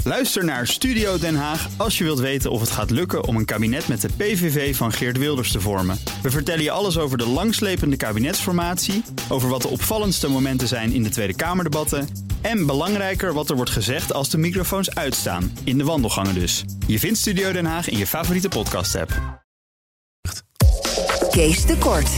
Luister naar Studio Den Haag als je wilt weten of het gaat lukken om een kabinet met de PVV van Geert Wilders te vormen. We vertellen je alles over de langslepende kabinetsformatie, over wat de opvallendste momenten zijn in de Tweede Kamerdebatten en belangrijker wat er wordt gezegd als de microfoons uitstaan, in de wandelgangen dus. Je vindt Studio Den Haag in je favoriete podcast-app. Kees de Kort.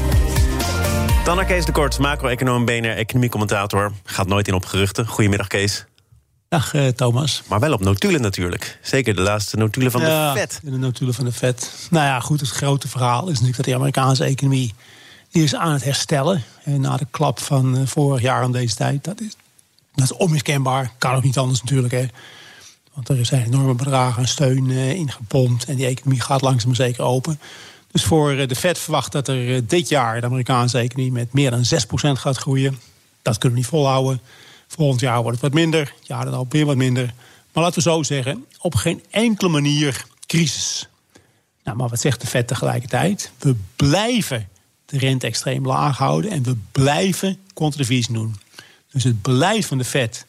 Dan naar Kees de Kort, macro-econoom, BNR, economiecommentator. Gaat nooit in op geruchten. Goedemiddag, Kees. Dag Thomas. Maar wel op notulen natuurlijk. Zeker de laatste notulen van de Fed. De notulen van de Fed. Nou ja, goed, het grote verhaal is natuurlijk dat de Amerikaanse economie die is aan het herstellen. En na de klap van vorig jaar aan deze tijd, dat is onmiskenbaar. Kan ook niet anders natuurlijk, hè. Want er zijn enorme bedragen aan steun ingepompt en die economie gaat langzaam maar zeker open. Dus voor de Fed verwacht dat er dit jaar de Amerikaanse economie met meer dan 6% gaat groeien. Dat kunnen we niet volhouden. Volgend jaar wordt het wat minder. Ja, dan ook weer wat minder. Maar laten we zo zeggen, op geen enkele manier crisis. Nou, maar wat zegt de Fed tegelijkertijd? We blijven de rente extreem laag houden en we blijven quantitative easing doen. Dus het beleid van de Fed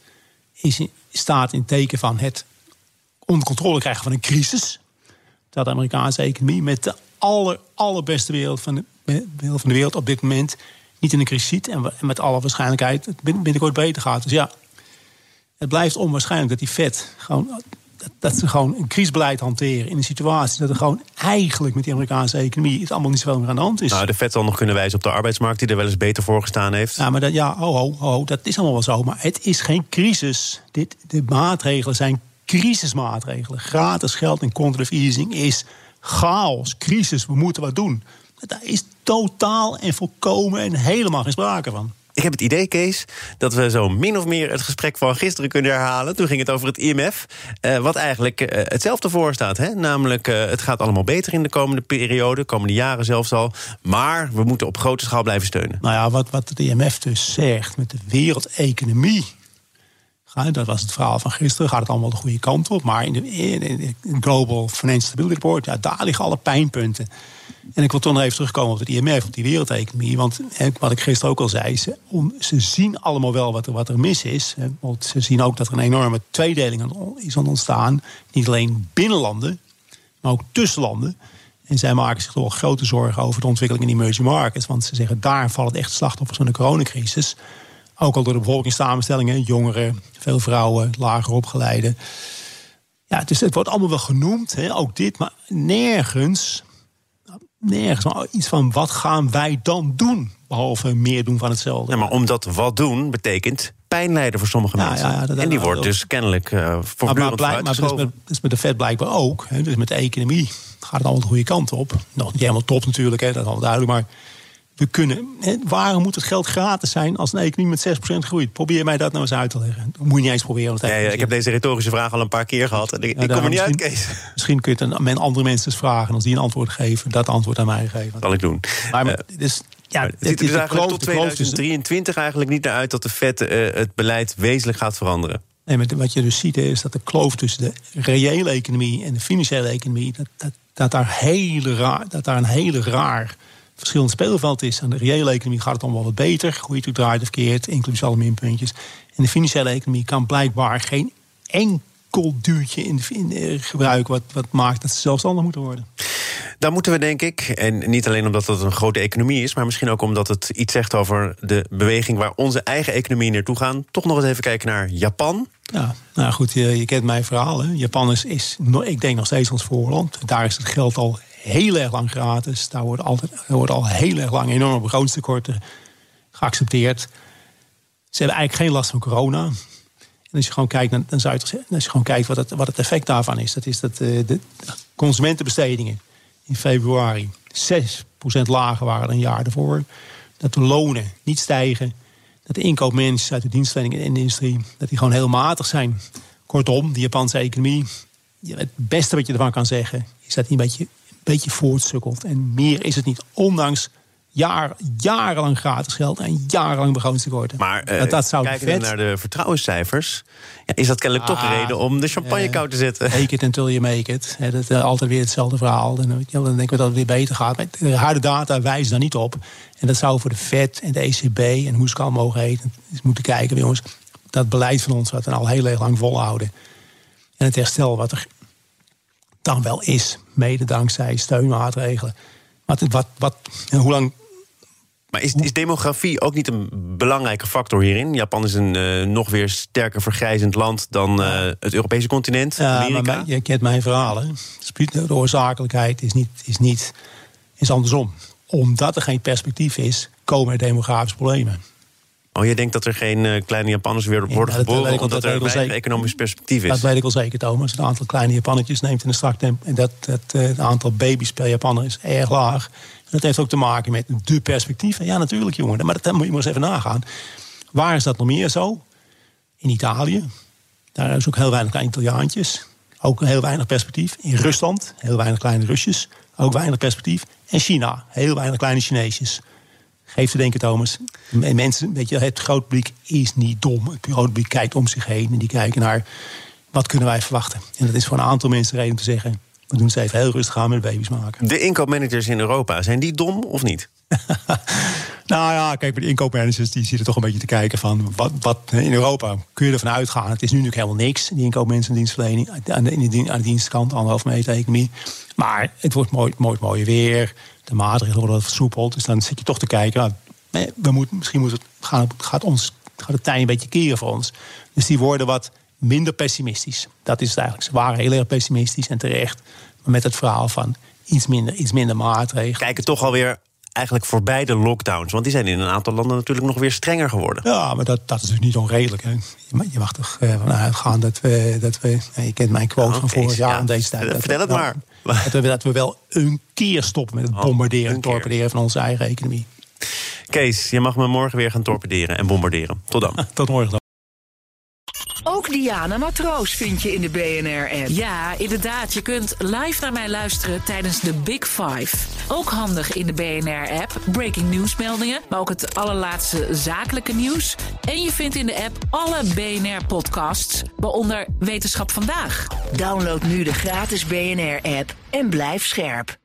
staat in teken van het onder controle krijgen van een crisis. Dat de Amerikaanse economie met de allerbeste wereld van de wereld op dit moment niet in een crisis ziet en met alle waarschijnlijkheid het binnenkort beter gaat. Dus ja, het blijft onwaarschijnlijk dat die Fed dat ze gewoon een crisisbeleid hanteren in een situatie dat er gewoon eigenlijk met die Amerikaanse economie het allemaal niet zoveel meer aan de hand is. Nou, de Fed zal nog kunnen wijzen op de arbeidsmarkt die er wel eens beter voor gestaan heeft. Ja, maar dat is allemaal wel zo. Maar het is geen crisis. De maatregelen zijn crisismaatregelen. Gratis geld en quantitative easing is chaos, crisis, we moeten wat doen. Daar is totaal en volkomen en helemaal geen sprake van. Ik heb het idee, Kees, dat we zo min of meer het gesprek van gisteren kunnen herhalen. Toen ging het over het IMF, wat eigenlijk hetzelfde voorstaat. Hè? Namelijk, het gaat allemaal beter in de komende periode, komende jaren zelfs al. Maar we moeten op grote schaal blijven steunen. Nou ja, wat het IMF dus zegt met de wereldeconomie, dat was het verhaal van gisteren, gaat het allemaal de goede kant op. Maar in de Global Financial Stability Report, ja, daar liggen alle pijnpunten. En ik wil toch nog even terugkomen op het IMF, op die wereldeconomie. Want wat ik gisteren ook al zei, ze zien allemaal wel wat er mis is. Want ze zien ook dat er een enorme tweedeling is aan ontstaan. Niet alleen binnen landen, maar ook tussen landen. En zij maken zich toch grote zorgen over de ontwikkeling in emerging markets. Want ze zeggen, daar vallen echt slachtoffers van de coronacrisis. Ook al door de bevolkingssamenstellingen, jongeren, veel vrouwen, lager opgeleiden. Ja, dus het wordt allemaal wel genoemd, ook dit, maar nergens maar iets van wat gaan wij dan doen, behalve meer doen van hetzelfde. Ja, maar omdat wat doen betekent pijn lijden voor sommige mensen. Ja, en die wordt dus kennelijk voortdurend vooruitgeschoven. Maar dus met de Fed blijkbaar ook. Dus met de economie gaat het allemaal de goede kant op. Nog niet helemaal top natuurlijk, dat is al duidelijk, maar we kunnen. Waarom moet het geld gratis zijn als een economie met 6% groeit? Probeer mij dat nou eens uit te leggen. Dat moet je niet eens proberen. Ik heb deze retorische vraag al een paar keer gehad. En ik kom er niet uit, Kees. Misschien kun je het aan andere mensen eens vragen. En als die een antwoord geven, dat antwoord aan mij geven. Dat zal ik doen. Maar het ziet er dus eigenlijk tot 2023 eigenlijk niet naar uit dat de Fed het beleid wezenlijk gaat veranderen. Nee, maar wat je dus ziet is dat de kloof tussen de reële economie en de financiële economie, dat daar een hele raar verschillend speelveld is. Aan de reële economie gaat het allemaal wat beter. Groeit het draait of verkeerd, inclusief alle minpuntjes. En de financiële economie kan blijkbaar geen enkel duwtje in gebruiken wat maakt dat ze zelfstandig moeten worden. Daar moeten we, denk ik, en niet alleen omdat het een grote economie is, maar misschien ook omdat het iets zegt over de beweging waar onze eigen economie naartoe gaan, toch nog eens even kijken naar Japan. Ja, nou goed, je kent mijn verhaal. Hè. Japan is, ik denk nog steeds ons voorland. Daar is het geld al heel erg lang gratis. Daar wordt al heel erg lang enorme begrotingstekorten geaccepteerd. Ze hebben eigenlijk geen last van corona. En als je gewoon kijkt, wat het effect daarvan is, dat is dat de consumentenbestedingen in februari 6% lager waren dan een jaar ervoor. Dat de lonen niet stijgen. Dat de inkoopmensen uit de dienstverlening en de industrie, dat die gewoon heel matig zijn. Kortom, de Japanse economie, het beste wat je ervan kan zeggen, is dat die een beetje voortsukkelt. En meer is het niet, ondanks jarenlang gratis geld en jarenlang begrotingstekorten. Maar dat zou kijken naar de vertrouwenscijfers, is dat kennelijk toch een reden om de champagne koud te zetten. Make it until you make it. Dat is altijd weer hetzelfde verhaal. Dan denken we dat het weer beter gaat. Maar de harde data wijzen daar niet op. En dat zou voor de Fed en de ECB en hoe ze het allemaal mogen heten, moeten kijken, jongens, dat beleid van ons wat we al heel erg lang volhouden. En het herstel wat er dan wel is, mede dankzij steunmaatregelen. Hoe lang... Maar is demografie ook niet een belangrijke factor hierin? Japan is een nog weer sterker vergrijzend land dan het Europese continent. Amerika. Maar je kent mijn verhalen. De oorzakelijkheid is andersom. Omdat er geen perspectief is, komen er demografische problemen. Oh, je denkt dat er geen kleine Japanners weer worden geboren omdat er weinig economisch perspectief is? Dat weet ik wel zeker, Thomas. Het aantal kleine Japannetjes neemt in een strak tempo. En het aantal baby's per Japanner is erg laag. En dat heeft ook te maken met de perspectieven. Ja, natuurlijk, jongen. Maar dat moet je maar eens even nagaan. Waar is dat nog meer zo? In Italië. Daar is ook heel weinig kleine Italiaantjes. Ook heel weinig perspectief. In Rusland, heel weinig kleine Rusjes. Ook weinig perspectief. En China, heel weinig kleine Chineesjes. Geef te denken, Thomas. Mensen, weet je, het groot publiek is niet dom. Het groot publiek kijkt om zich heen en die kijken naar wat kunnen wij verwachten. En dat is voor een aantal mensen reden om te zeggen, we doen het even heel rustig aan met baby's maken. De inkoopmanagers in Europa, zijn die dom of niet? Nou ja, kijk, bij de inkoopmanagers die zitten toch een beetje te kijken van wat in Europa kun je ervan uitgaan. Het is nu natuurlijk helemaal niks, die inkoopmensen en dienstverlening aan de dienstkant, 1,5 meter economie. Maar het wordt mooi weer. De maatregelen worden wat versoepeld. Dus dan zit je toch te kijken. Gaat het tij een beetje keren voor ons. Dus die worden wat minder pessimistisch. Dat is het eigenlijk. Ze waren heel erg pessimistisch en terecht. Maar met het verhaal van iets minder maatregelen. Kijken toch alweer eigenlijk voorbij de lockdowns. Want die zijn in een aantal landen natuurlijk nog weer strenger geworden. Ja, maar dat is dus niet onredelijk. Hè. Je mag toch van uitgaan dat we je kent mijn quote van vorig jaar aan deze tijd. Vertel het maar. Dat we wel een keer stoppen met het bombarderen en torpederen van onze eigen economie. Kees, je mag me morgen weer gaan torpederen en bombarderen. Tot dan. Tot morgen dan. Ook Diana Matroos vind je in de BNR-app. Ja, inderdaad. Je kunt live naar mij luisteren tijdens de Big Five. Ook handig in de BNR-app. Breaking nieuwsmeldingen, maar ook het allerlaatste zakelijke nieuws. En je vindt in de app alle BNR-podcasts, waaronder Wetenschap Vandaag. Download nu de gratis BNR-app en blijf scherp.